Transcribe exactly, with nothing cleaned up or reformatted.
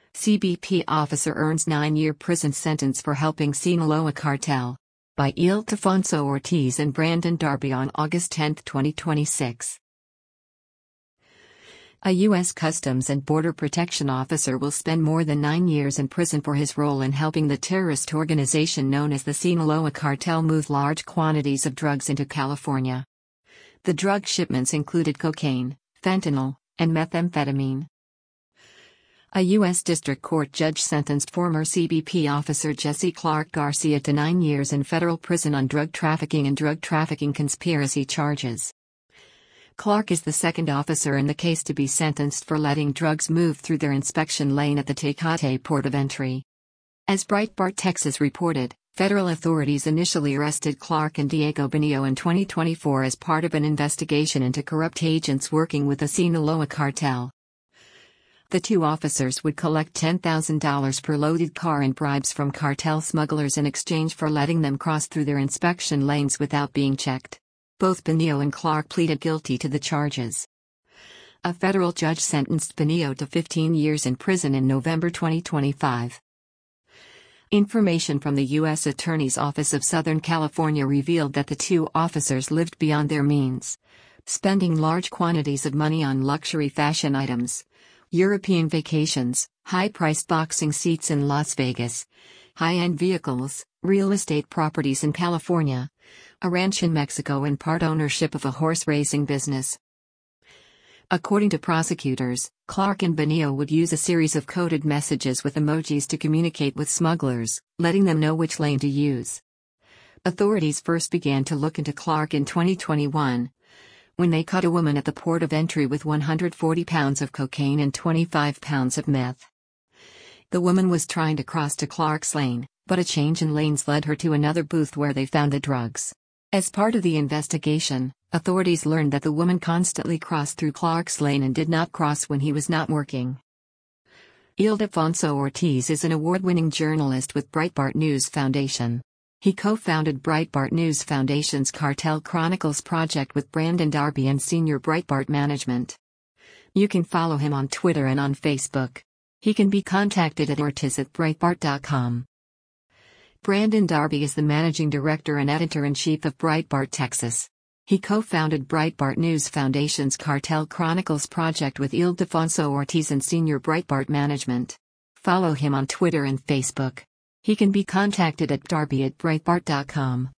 C B P officer earns nine-year prison sentence for helping Sinaloa cartel. By Ildefonso Ortiz and Brandon Darby on August tenth, twenty twenty-six. A U S Customs and Border Protection officer will spend more than nine years in prison for his role in helping the terrorist organization known as the Sinaloa Cartel move large quantities of drugs into California. The drug shipments included cocaine, fentanyl, and methamphetamine. A U S District Court judge sentenced former C B P officer Jesse Clark Garcia to nine years in federal prison on drug trafficking and drug trafficking conspiracy charges. Clark is the second officer in the case to be sentenced for letting drugs move through their inspection lane at the Tecate port of entry. As Breitbart Texas reported, federal authorities initially arrested Clark and Diego Bonillo in twenty twenty-four as part of an investigation into corrupt agents working with the Sinaloa cartel. The two officers would collect ten thousand dollars per loaded car in bribes from cartel smugglers in exchange for letting them cross through their inspection lanes without being checked. Both Bonillo and Clark pleaded guilty to the charges. A federal judge sentenced Bonillo to fifteen years in prison in November twenty twenty-five. Information from the U S Attorney's Office of Southern California revealed that the two officers lived beyond their means, spending large quantities of money on luxury fashion items, European vacations, high-priced boxing seats in Las Vegas, high-end vehicles, real estate properties in California, a ranch in Mexico, and part ownership of a horse racing business. According to prosecutors, Clark and Bonillo would use a series of coded messages with emojis to communicate with smugglers, letting them know which lane to use. Authorities first began to look into Clark in twenty twenty-one, when they caught a woman at the port of entry with one hundred forty pounds of cocaine and twenty-five pounds of meth. The woman was trying to cross to Clark's lane, but a change in lanes led her to another booth where they found the drugs. As part of the investigation, authorities learned that the woman constantly crossed through Clark's lane and did not cross when he was not working. Ildefonso Ortiz is an award-winning journalist with Breitbart News Foundation. He co-founded Breitbart News Foundation's Cartel Chronicles project with Brandon Darby and senior Breitbart management. You can follow him on Twitter and on Facebook. He can be contacted at ortiz at breitbart dot com. Brandon Darby is the managing director and editor-in-chief of Breitbart Texas. He co-founded Breitbart News Foundation's Cartel Chronicles project with Ildefonso Ortiz and senior Breitbart management. Follow him on Twitter and Facebook. He can be contacted at darby at breitbart dot com.